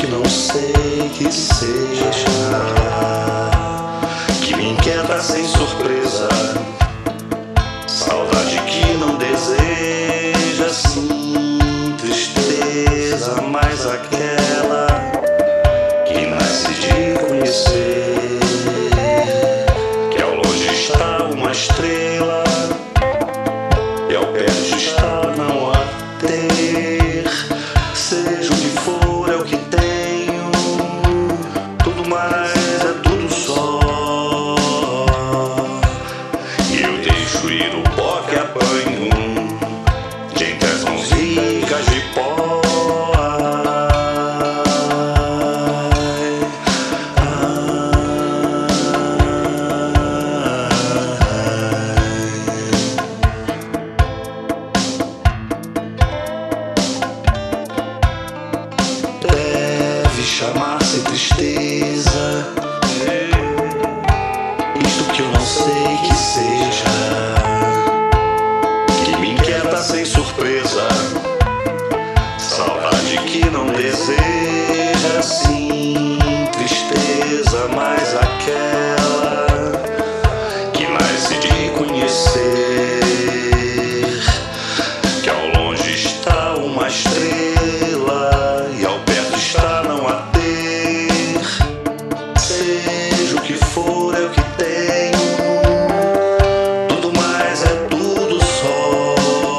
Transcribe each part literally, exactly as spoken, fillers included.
não sei que seja, que me inquieta sem surpresa, saudade que não deseja, sim, tristeza, mas aquela que nasce de conhecer que ao longe está uma estrela e ao perto está não a ter. Seja o que for é o que tenho, tudo mais é tudo só, e eu deixo ir o pó que apanho de entre as mãos ricas de pó. Deve chamar-se tristeza, isto que eu não sei que seja, que me inquieta sem surpresa, saudade que não deseja, sim, tristeza, mas aquela que nasce de conhecer que ao longe está uma estrela e ao perto está não a ter. Seja o que for é o que tenho, tudo mais é tudo só,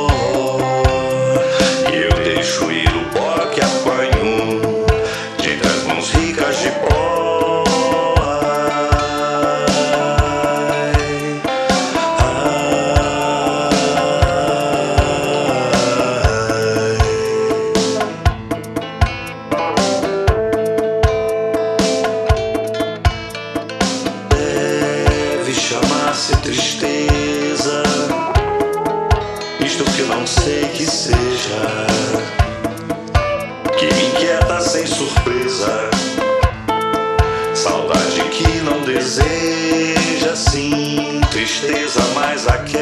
e eu deixo ir o pó que apanho de entre as mãos ricas de pó. Chamar-se tristeza, isto que eu não sei que seja, que me inquieta sem surpresa, saudade que não deseja, sim, tristeza, mas aquela